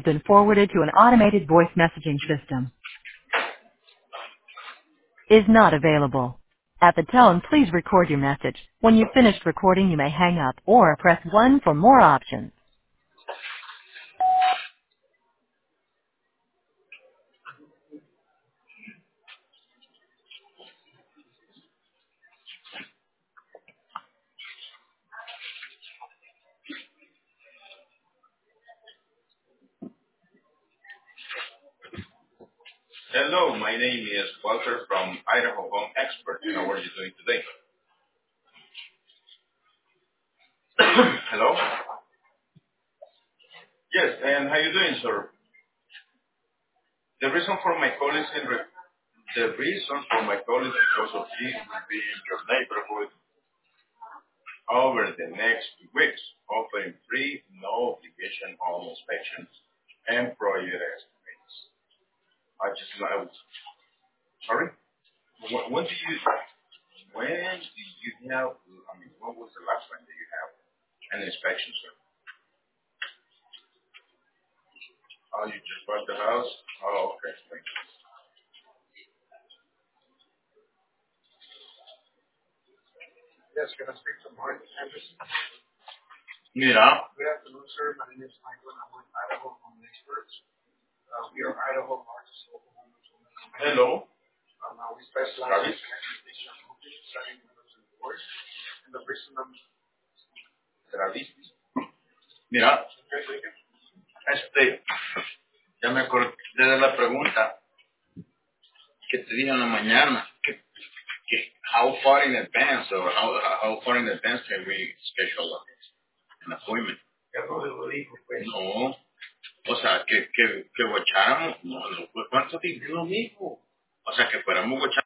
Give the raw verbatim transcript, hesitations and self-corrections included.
been forwarded to an automated voice messaging system. Is not available. At the tone, please record your message. When you've finished recording, you may hang up or press one for more options. Hello, my name is Walter from Idaho Home Expert. How are you doing today? Hello? Yes, and how you doing, sir? The reason for my call is in re- the reason for my call is because of this will be in your neighborhood over the next few weeks, offering free, no obligation home inspections and project estimates. I just like, sorry? When, when do you, when do you have, I mean, when was the last time that you have an inspection, sir? Oh, you just bought the house? Oh, okay, thank you. Yes, can I speak to Mark Anderson? Mira, Good afternoon, sir. My name is Michael, and I'm with Idaho Home Experts. Uh, we are Idaho largest local home improvement. hello, Um, uh, we specialize in Travis. transportation, roofing, siding, windows, and doors. And the reason I'm Travis. Mira, okay, thank you. este, ya me acordé de la pregunta que te dije en la mañana, que, que how far in advance or how, how far in advance can we schedule an appointment? Ya no lo dijo, pues. No, o sea, que, que, que guacháramos, no, no, pues, ¿cuánto tiempo? Lo mismo. O sea, que fuéramos guacháramos.